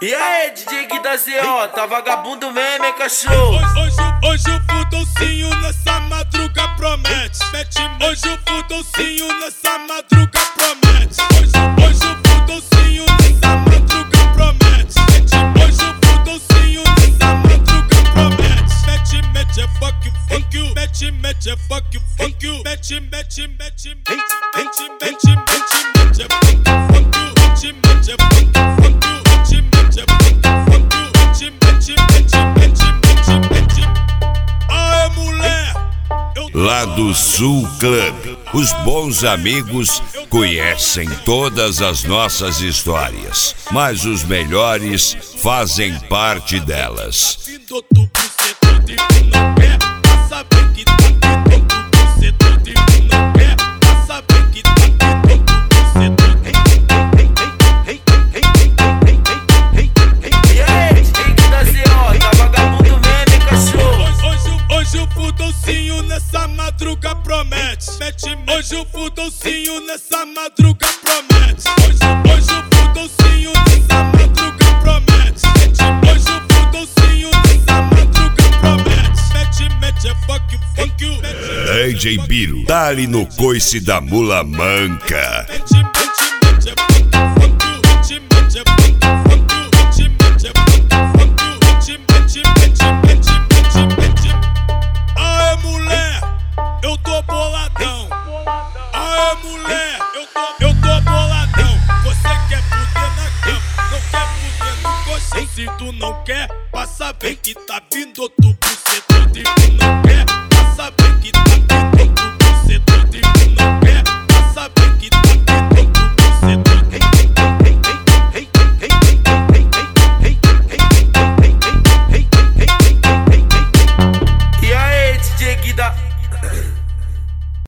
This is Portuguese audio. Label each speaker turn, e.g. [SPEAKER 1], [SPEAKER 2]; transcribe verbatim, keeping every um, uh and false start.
[SPEAKER 1] E aí, D J Gui da Z O, tá vagabundo mesmo, hein, cachorro?
[SPEAKER 2] Hoje, hoje o fudolcinho nessa madruga promete. Mete, hoje o fudolcinho nessa madruga promete. Hoje, hoje o fudolcinho nessa madruga promete. Mete, hoje o fudolcinho nessa madruga promete. Mete, mete, é fuck you, fuck you. Mete, mete, é fuck you, fuck you. Mete, mete, mete, mete, mete, mete, mete, mete, é fuck you, fuck you. Mete, mete, é fuck you, fuck you.
[SPEAKER 3] Lá do Sul Club, os bons amigos conhecem todas as nossas histórias, mas os melhores fazem parte delas.
[SPEAKER 2] Nessa madruga promete. Mete, hoje o fudolcinho nessa madruga promete. Hoje, hoje o fudolcinho nessa madruga promete. Mete, hoje o fudolcinho nessa madruga promete. Mete, mete, é fuck you, fuck you.
[SPEAKER 3] D J Biro, dá-lhe no coice da mula manca.
[SPEAKER 2] Mete, mete, mete, é fuck you, fuck you. Mete, mete, é fuck you, fuck you. Mete, mete, é fuck you, fuck you. Mete, mete, mete, mete, mete, mete. Aê, mulher, eu tô boladão. Aê, mulher, eu tô, eu tô boladão. Você quer fuder na cama, não quer fuder no colchão. Se tu não quer, passa bem que tá vindo outro bucetão.